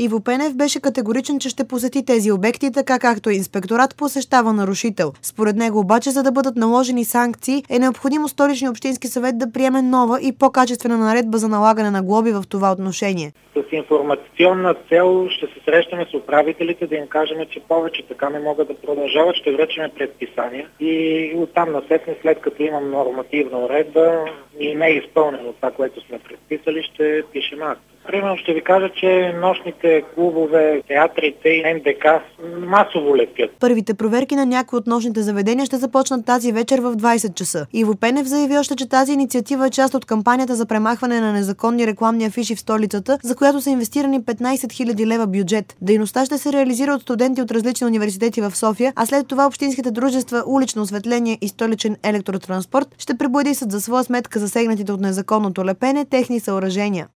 Иво Пенев беше категоричен, че ще посети тези обекти, така както инспекторат посещава нарушител. Според него обаче, за да бъдат наложени санкции, е необходимо Столичния общински съвет да приеме нова и по-качествена наредба за налагане на глоби в това отношение. С информационна цел ще се срещаме с управителите, да им кажем, че повече така не могат да продължават, ще връчаме предписания и оттам насетне, след като имам нормативна уредба и не е изпълнено това, което сме предписали, ще пишем акт. Примерно ще ви кажа, че нощните клубове, театрите и НДК масово летят. Първите проверки на някои от нощните заведения ще започнат тази вечер в 20 часа. Иво Пенев заяви още, че тази инициатива е част от кампанията за премахване на незаконни рекламни афиши в столицата, за която са инвестирани 15 000 лева бюджет. Дейността ще се реализира от студенти от различни университети в София, а след това общинските дружества Улично осветление и Столичен електротранспорт ще пребоядисат за своя сметка засегнатите от незаконното лепене техни съоръжения.